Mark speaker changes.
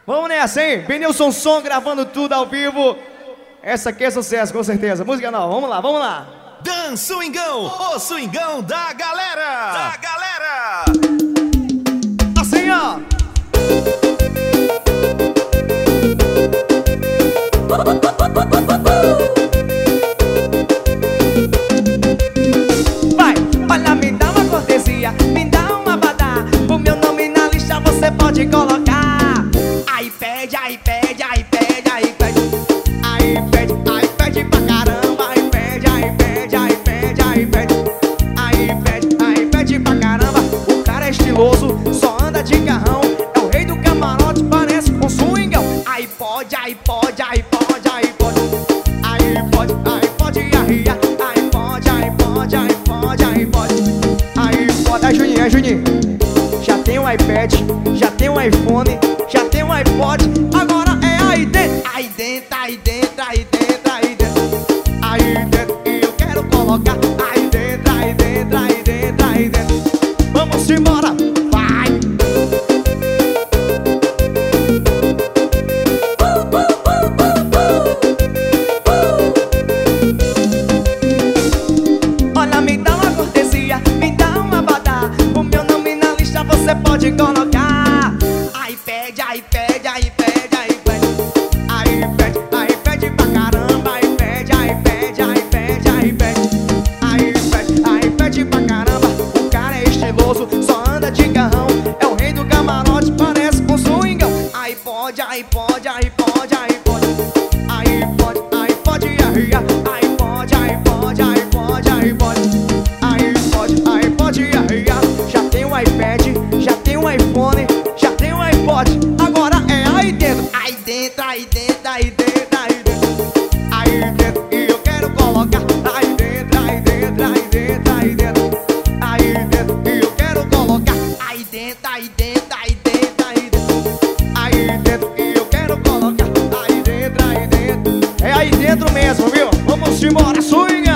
Speaker 1: Vamos nessa, hein? Benilson Som gravando tudo ao vivo. Essa aqui é sucesso, com certeza. Música nova, vamos lá, vamos lá.
Speaker 2: Dan Swingão, o swingão da galera. Da galera.
Speaker 1: Assim, ó. Vai, olha, me dá uma cortesia, me dá uma badá. O meu nome na lista você pode colocar. Aí pede, aí pede, aí pede, aí pede. Aí pede, aí pede pra caramba. Aí pede, aí pede, aí pede, aí pede. Aí pede pra caramba. O cara é estiloso, só anda de carrão. É o rei do camarote, parece um swingão. Aí pode, aí pode, aí pode, aí pode. Aí pode, aí pode, aí pode, aí pode, aí pode, aí pode. Aí pode, aí Juninho, já tem um iPad, já tem um iPhone, já tem um iPod. Agora é aí dentro, aí dentro, aí dentro, aí dentro, aí dentro. Aí dentro, e eu quero colocar aí dentro, aí dentro, aí dentro, aí dentro. Vamos embora, vai! Olha, me dá uma cortesia, me dá uma badá. O meu nome na lista você pode colocar. Aí pede, aí pede, aí pede, aí pede. Aí pede pra caramba. Aí pede, aí pede, aí pede, aí pede. Aí pede pra caramba. O cara é estiloso, só anda de carrão. É o rei do camarote, parece um swingão. Aí pode, aí pode, aí pode, aí pode. Aí pode, aí pode, aí pode, aí pode, aí pode, aí pode. Aí pode, aí pode, já tem um iPad, já tem um iPhone, já tem um iPod. Agora é aí dentro, aí dentro, aí dentro, aí dentro, aí dentro. Aí dentro, e eu quero colocar aí dentro, aí dentro, aí dentro, aí dentro. Aí dentro, e eu quero colocar aí dentro, aí dentro, aí dentro, aí dentro. Aí dentro, e eu quero colocar aí dentro, aí dentro. É aí dentro mesmo, viu? Vamos embora, swinga!